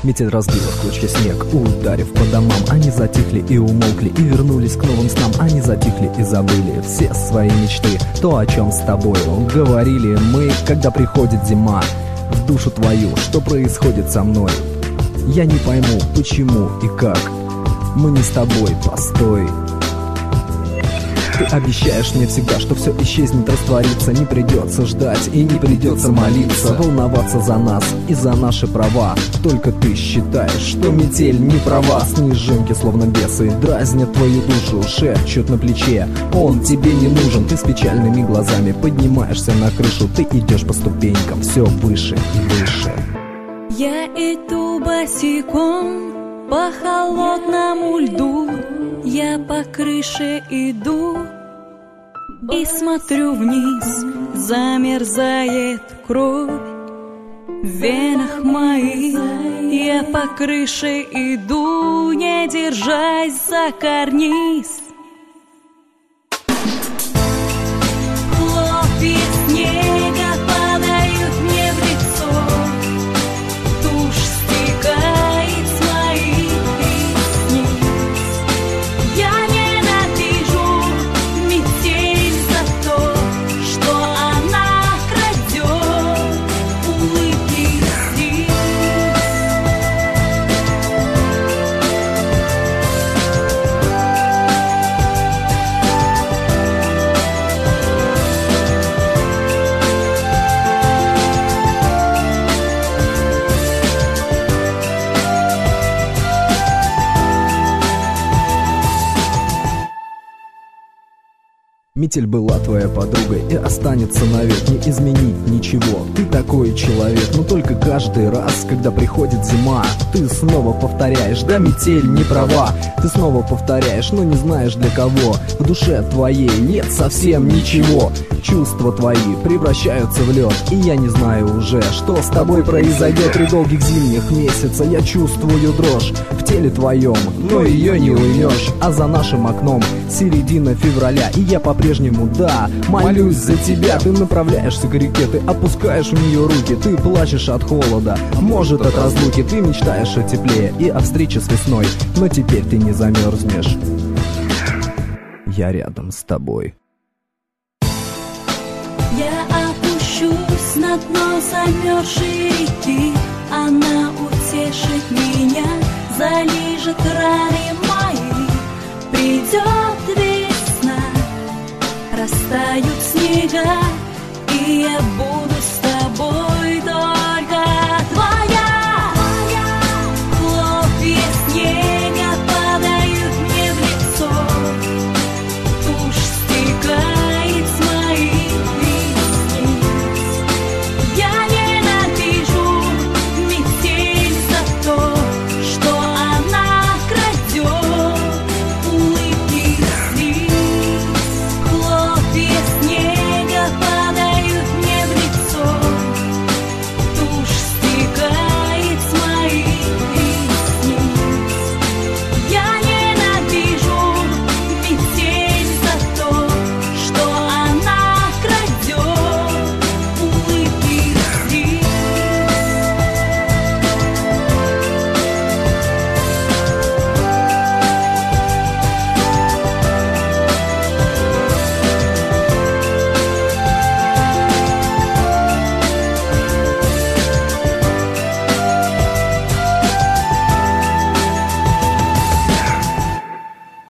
Метель разбила в клочья снег, ударив по домам. Они затихли и умолкли, и вернулись к новым снам. Они затихли и забыли все свои мечты, то, о чем с тобою говорили мы, когда приходит зима в душу твою. Что происходит со мной? Я не пойму, почему и как. Мы не с тобой, постой. Ты обещаешь мне всегда, что все исчезнет, растворится. Не придется ждать и не придется молиться, волноваться за нас и за наши права. Только ты считаешь, что метель не права. Снежинки, словно бесы, дразнят твою душу, шепчут на плече: он тебе не нужен. Ты с печальными глазами поднимаешься на крышу. Ты идешь по ступенькам все выше и выше. Я иду босиком по холодному льду, я по крыше иду и смотрю вниз. Замерзает кровь в венах моих. Я по крыше иду, не держась за карниз. Хлопья снега падают мне в лицо, тушь стекает с моих ресниц. Я ненавижу метель за то, что она крадет улыбки лиц. Метель была твоя подругой и останется навек, не изменить ничего. Ты такой человек, но только каждый раз, когда приходит зима, ты снова повторяешь: да, метель не права. Ты снова повторяешь, но не знаешь для кого. В душе твоей нет совсем ничего. Чувства твои превращаются в лед, и я не знаю уже, что с тобой произойдет. 3 долгих зимних месяца я чувствую дрожь в теле твоем, но ее не уймешь. А за нашим окном середина февраля, и я по-прежнему, да, молюсь за тебя. Ты направляешься к реке, ты опускаешь в нее руки. Ты плачешь от холода, может от разлуки. Ты мечтаешь о тепле и о встрече с весной, но теперь ты не замерзнешь. Я рядом с тобой. Я опущусь на дно замерзшей реки, она утешит меня, залижет раны мои. Придет весна, растают снега, и я буду